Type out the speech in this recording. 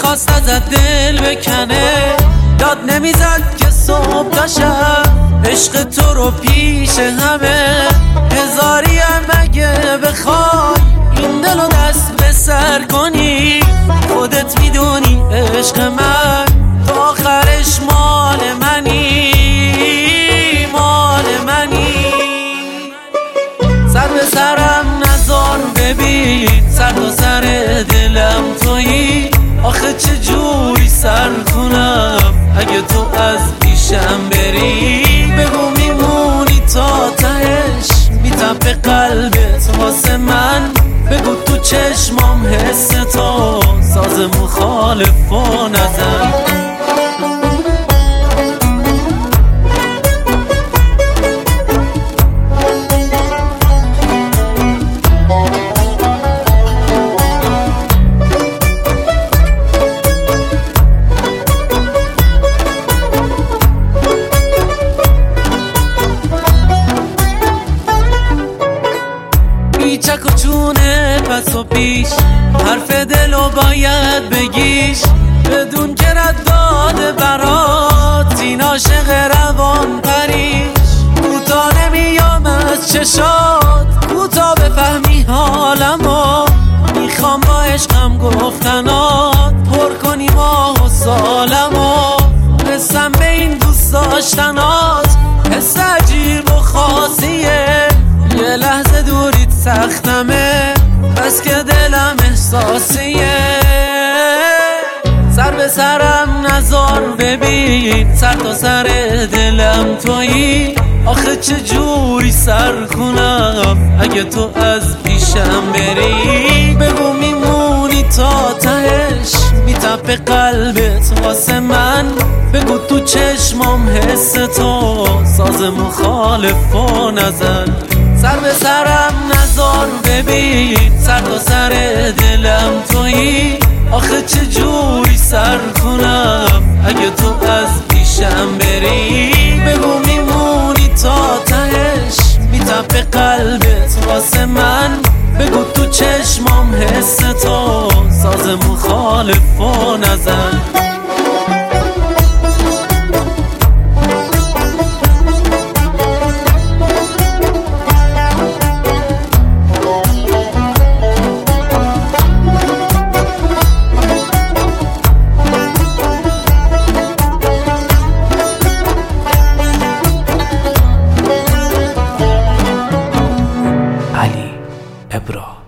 میخواست ازت دل بکنه، یاد نمیزد که صبح تا شب عشق تو رو پیش همه. هزاری هم اگه بخوای این دل رو دست به سر کنی، خودت میدونی عشق من تا آخرش مال منی، مال منی. سر به سرم نذار ببین، سر تا سر دلم تویی. آخه چه جوری سر کنم اگه تو از پیشم بری؟ بگو میمونی تا تهش، میتپه قلبت واسه من. بگو تو چشمام حس تو، ساز مخالف و نزن. چک و چونه پس و پیش، حرف دلو باید بگیش. بدون که رد داده برات این عاشق روان پریش. کوتا نمیام از چشات، کوتا بفهمی حالمو. میخوام با عشقم گفتنات پر کنی ماه و سالمو. رسم به این دوست داشتنات، حس عجیب و خاصیه. یه لحظه دوریت سختمه، بس که دلم احساسیه. سر به سرم نذار ببین، سر تا سر دلم تویی. آخه چه جوری سر کنم اگه تو از پیشم بری؟ بگو میمونی تا تهش، میتپه قلبت واسه من. بگو تو چشمام حس تو، ساز مخالف و نزن. سر به سرم نذار ببین، سر تا سر دلم تویی. آخه چه جوری سر کنم اگه تو از پیشم بری؟ بگو میمونی تا تهش، میتپه قلبت واسه من. بگو تو چشمام حس تو، ساز مخالف و نزن. علی ابرا.